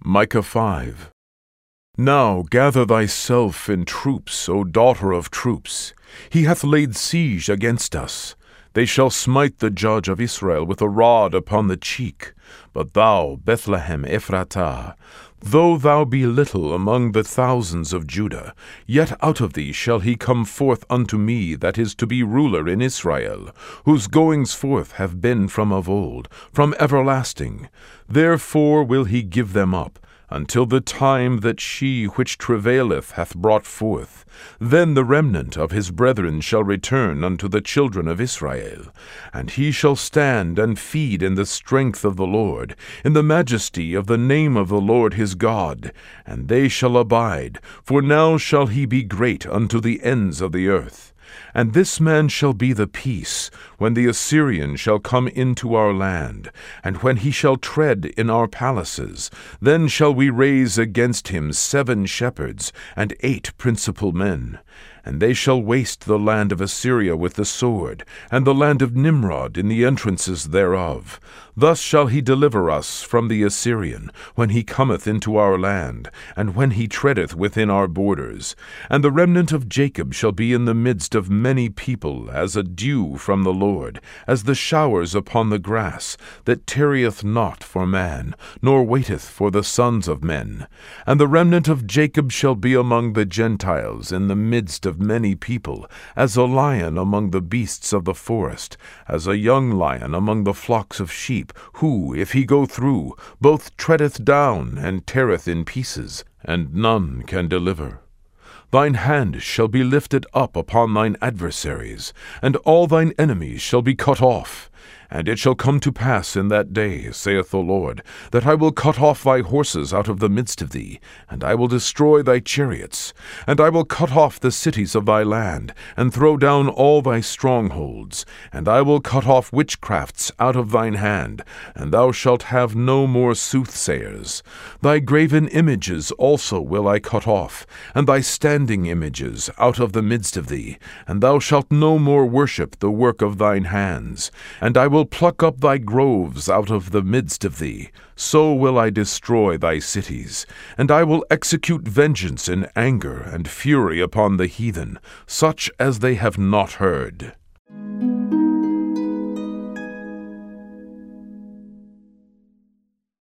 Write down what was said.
Micah 5. Now gather thyself in troops, O daughter of troops. He hath laid siege against us. They shall smite the judge of Israel with a rod upon the cheek. But thou, Bethlehem Ephratah, though thou be little among the thousands of Judah, yet out of thee shall he come forth unto me that is to be ruler in Israel, whose goings forth have been from of old, from everlasting. Therefore will he give them up, until the time that she which travaileth hath brought forth. Then the remnant of his brethren shall return unto the children of Israel. And he shall stand and feed in the strength of the Lord, in the majesty of the name of the Lord his God. And they shall abide, for now shall he be great unto the ends of the earth. And this man shall be the peace, when the Assyrian shall come into our land, and when he shall tread in our palaces. Then shall we raise against him 7 shepherds, and 8 principal men. And they shall waste the land of Assyria with the sword, and the land of Nimrod in the entrances thereof. Thus shall he deliver us from the Assyrian, when he cometh into our land, and when he treadeth within our borders. And the remnant of Jacob shall be in the midst of many people, as a dew from the Lord, as the showers upon the grass, that tarrieth not for man, nor waiteth for the sons of men. And the remnant of Jacob shall be among the Gentiles, in the midst of many people, as a lion among the beasts of the forest, as a young lion among the flocks of sheep, who, if he go through, both treadeth down and teareth in pieces, and none can deliver. Thine hand shall be lifted up upon thine adversaries, and all thine enemies shall be cut off. And it shall come to pass in that day, saith the Lord, that I will cut off thy horses out of the midst of thee, and I will destroy thy chariots. And I will cut off the cities of thy land, and throw down all thy strongholds. And I will cut off witchcrafts out of thine hand, and thou shalt have no more soothsayers. Thy graven images also will I cut off, and thy standing images out of the midst of thee, and thou shalt no more worship the work of thine hands. And I will pluck up thy groves out of the midst of thee, so will I destroy thy cities. And I will execute vengeance in anger and fury upon the heathen, such as they have not heard.